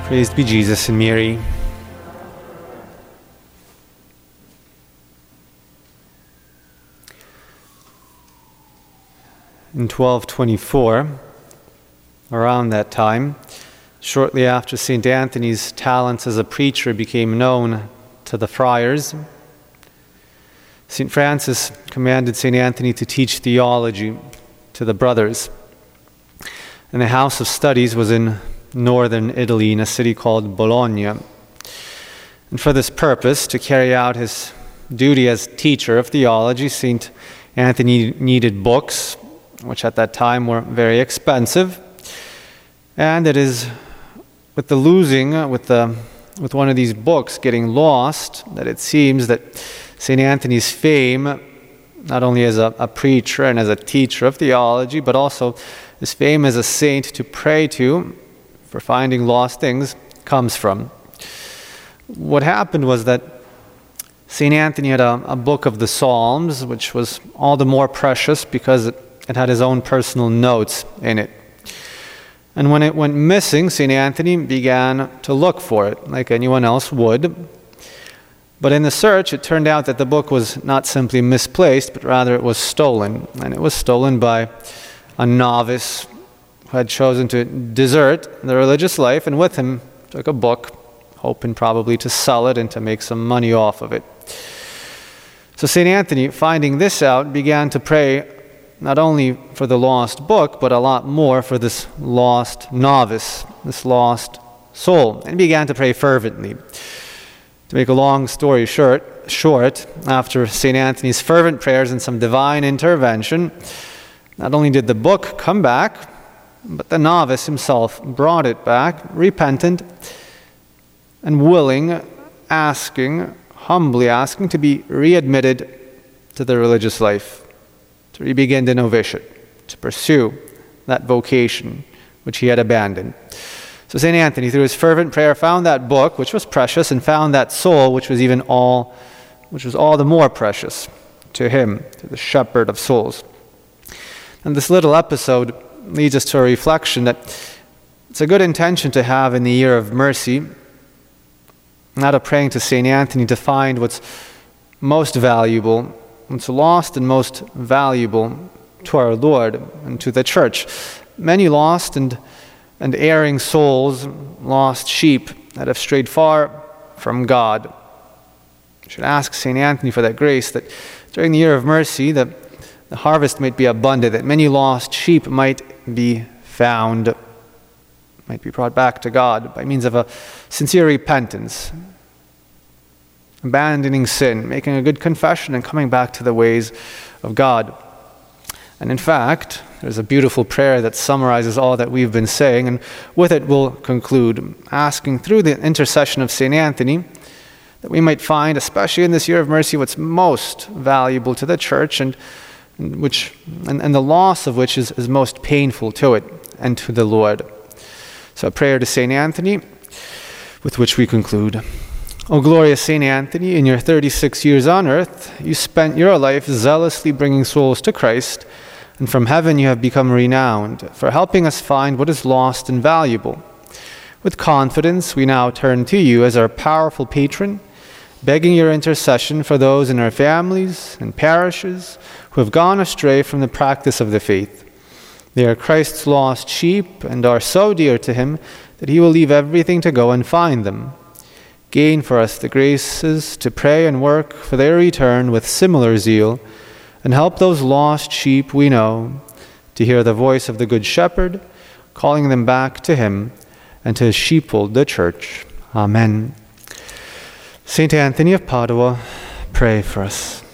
Praised be Jesus and Mary. In 1224, around that time, shortly after St. Anthony's talents as a preacher became known to the friars, St. Francis commanded St. Anthony to teach theology to the brothers. And the house of studies was in northern Italy, in a city called Bologna. And for this purpose, to carry out his duty as teacher of theology, St. Anthony needed books, which at that time were very expensive. And it is with the losing, with one of these books getting lost, that it seems that St. Anthony's fame, not only as a preacher and as a teacher of theology, but also his fame as a saint to pray to for finding lost things, comes from. What happened was that St. Anthony had a book of the Psalms, which was all the more precious because it had his own personal notes in it. And when it went missing, St. Anthony began to look for it, like anyone else would. But in the search, it turned out that the book was not simply misplaced, but rather it was stolen. And it was stolen by a novice who had chosen to desert the religious life, and with him took a book, hoping probably to sell it and to make some money off of it. So St. Anthony, finding this out, began to pray not only for the lost book, but a lot more for this lost novice, this lost soul, and began to pray fervently. To make a long story short, after St. Anthony's fervent prayers and some divine intervention, not only did the book come back, but the novice himself brought it back, repentant and willing, humbly asking to be readmitted to the religious life, to re-begin the novitiate, to pursue that vocation which he had abandoned. So St. Anthony, through his fervent prayer, found that book, which was precious, and found that soul, which was all the more precious to him, to the shepherd of souls. And this little episode leads us to a reflection that it's a good intention to have in the year of mercy, not a praying to St. Anthony to find what's most valuable, what's lost and most valuable to our Lord and to the Church. Many lost and erring souls, lost sheep that have strayed far from God. We should ask St. Anthony for that grace, that during the year of mercy, the harvest might be abundant, that many lost sheep might be found, might be brought back to God by means of a sincere repentance, abandoning sin, making a good confession, and coming back to the ways of God. And in fact, there's a beautiful prayer that summarizes all that we've been saying, and with it we'll conclude, asking through the intercession of St. Anthony that we might find, especially in this year of mercy, what's most valuable to the Church and the loss of which is most painful to it and to the Lord. So a prayer to St. Anthony, with which we conclude. O glorious St. Anthony, in your 36 years on earth, you spent your life zealously bringing souls to Christ, and from heaven you have become renowned for helping us find what is lost and valuable. With confidence, we now turn to you as our powerful patron, begging your intercession for those in our families and parishes who have gone astray from the practice of the faith. They are Christ's lost sheep and are so dear to him that he will leave everything to go and find them. Gain for us the graces to pray and work for their return with similar zeal, and help those lost sheep we know to hear the voice of the Good Shepherd, calling them back to him and to his sheepfold, the Church. Amen. St. Anthony of Padua, pray for us.